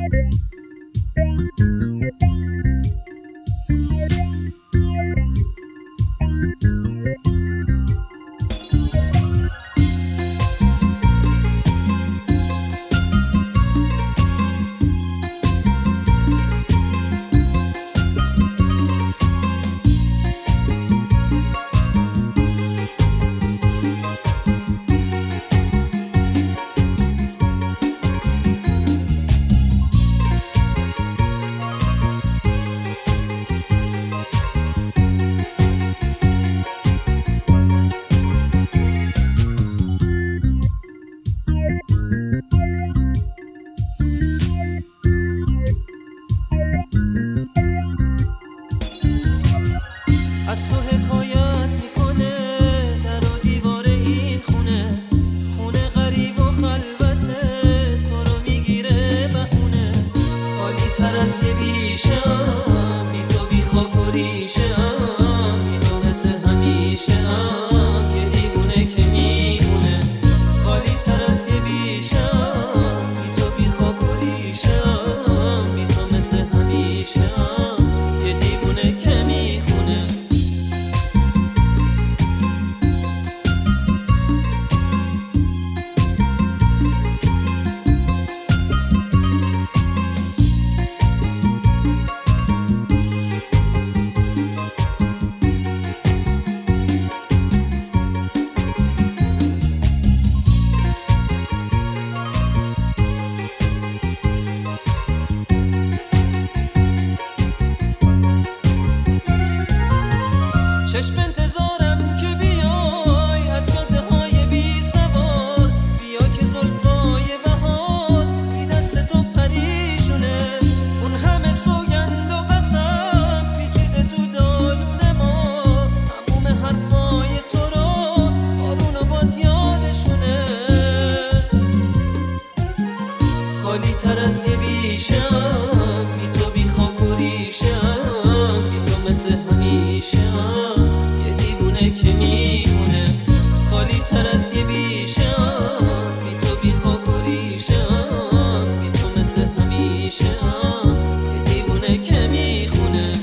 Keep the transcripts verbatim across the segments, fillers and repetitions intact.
از تو حکایت میکنه در و دیوار این خونه، خونه غریب و خلوته، تو رو میگیره بهونه. خالی تر از یه بیشم، بی تو بی خاک و ریشم، بی تو مثل همیشم، یه دیوونه که میمونه. خالی تر از یه بیشم، بی تو بی خاک و ریشم، بی تو مثل همیشم، یه دیوونه که میخونه. چشم انتظارم که بیای از جاده های بی سوار، بیا که زلفای بهار بی دست تو پریشونه. اون همه سوگند و قسم پیچیده تو دالون ما، تموم حرفای تو رو بارون و باد یادشونه. خالی تر از یه بیشم، بی تو بی خاک و ریشم، بی تو مثل همیشم، که میمونه. خالی تر از یه بیشم، بی تو بی خاک و ریشم، بی تو مثل همیشم، یه دیوونه که میخونه.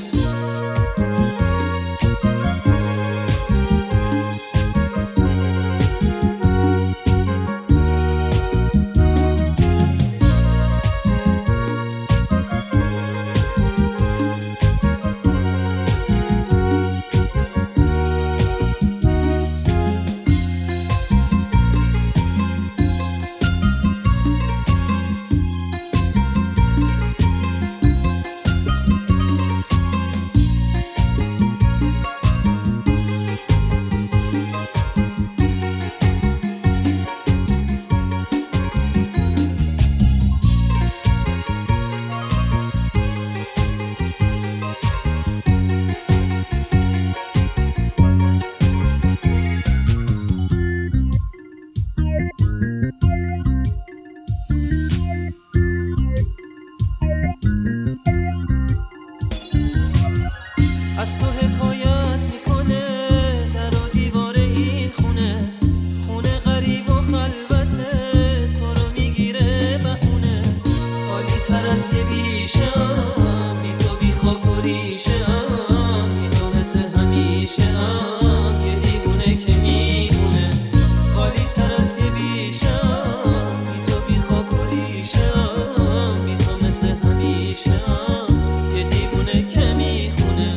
از تو حکایت میکنه در و دیوار این خونه، خونه غریب و خلوته، تو رو میگیره بهونه. خالی تر از یه بیشم، بی تو بی خاک و ریشم، بی تو مثل همیشم، یه دیوونه که میمونه. خالی تر از یه بیشم، بی تو بی خاک و ریشم، بی تو مثل همیشم، یه دیوونه که میخونه.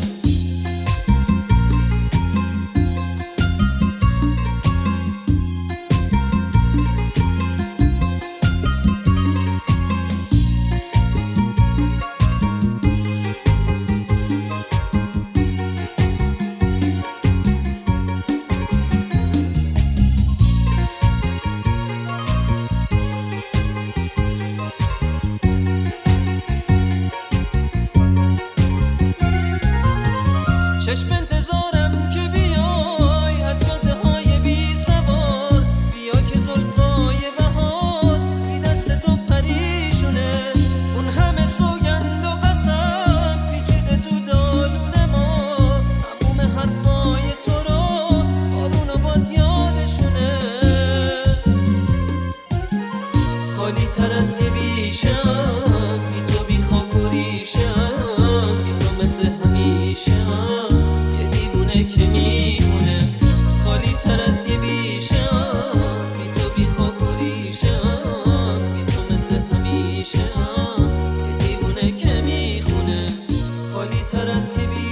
چشم انتظارم که بیای از جاده های بی سوار، بیا که زلفای بهار بی دست تو پریشونه. اون همه سوگند و قسم پیچیده تو دالون ما، تموم حرفای تو رو بارون و باد یادشونه. خالی تر از یه بیشم، از که